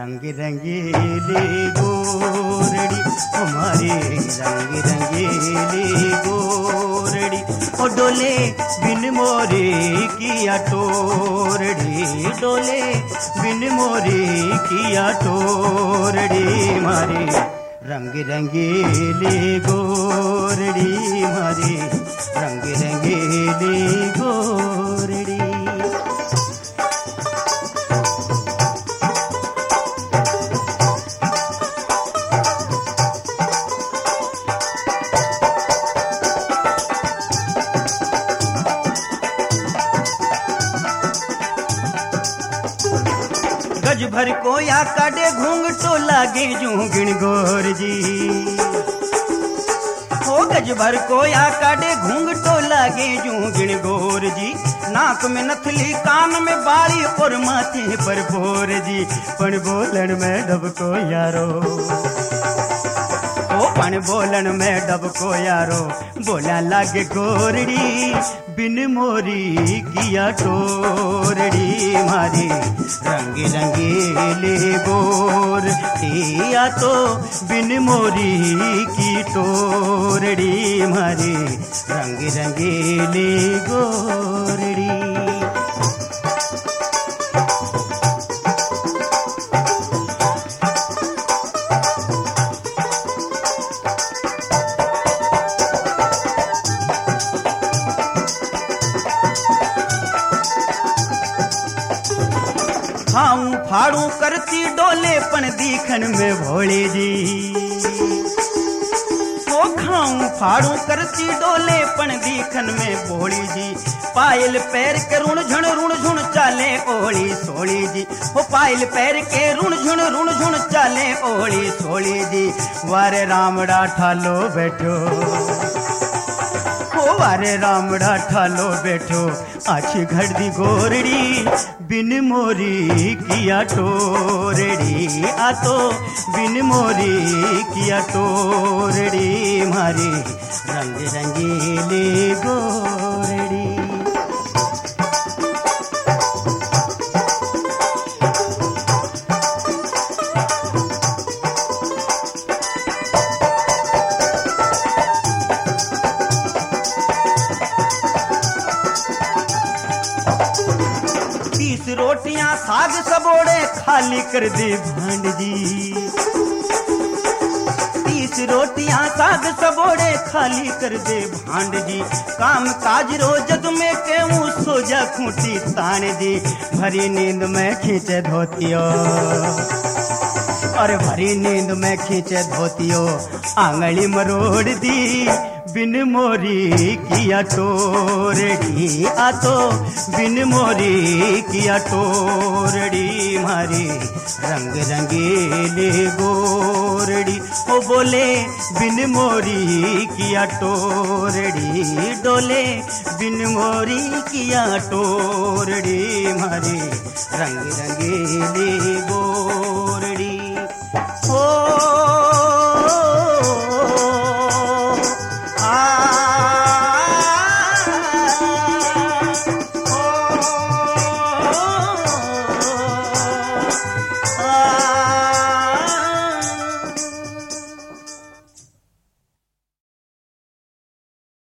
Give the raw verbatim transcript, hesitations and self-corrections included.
रंग रंगीली गोरड़ी हमारी रंग रंगीली गोरड़ी ओ डोले बिन मोरी किया टोरड़ी डोले बिन मोरी किया टोरड़ी मारी रंग रंगीली गोरड़ी मारी रंग रंगीली गोरड़ी। गज भर को या काटे घूंघटो लागे जूंगिण गोर जी हो गज भर को या काटे घूंघटो लागे जूंगिण गोर जी नाक में नथली कान में बाली और माथे पर बोर जी पण बोलन में डबको यारो ओ पण बोलन में डबको यारो बोला लागे गोरड़ी बिन मोरी किया टोरड़ी मारी रंग रंगीली गोर दिया तो बिन मोरी की टोरड़ी मारी रंग रंगीली गोरड़ी। खाऊं फाड़ू करती डोले पण दीखन में भोली जी वो खाऊं फाड़ू करती डोले पण दीखन में भोली जी पायल पैर के रुण झुण रुण झुण चाले ओली सोली जी वो पायल पैर के रुण झुण रुण झुण चाले ओली सोली जी वारे रामड़ा ठालो बैठो वारे रामड़ा ठालो बैठो आछी घड़दी गोरड़ी बिन मोरी किया टोरड़ी आ तो बिन मोरी किया टोरड़ी मारी रंग रंगीली गोरड़ी। तीस रोटियां साग सबोड़े खाली कर दे भांड जी तीस रोटियां साग सबोड़े खाली कर दे भांड जी काम काज रोजत में केहूं सो जा खूंटी तान जी भरी नींद में खींचे धोतियो और भरी नींद में खींचे धोतियो आंगली मरोड़ दी बिन मोरी किया टोरड़ी आ तो बिन मोरी किया टोरड़ी मारी रंग रंगीली गोरड़ी ओ बोले बिन मोरी किया टोरड़ी डोले बिन मोरी किया टोरड़ी मारी रंग रंगीली गोरड़ी।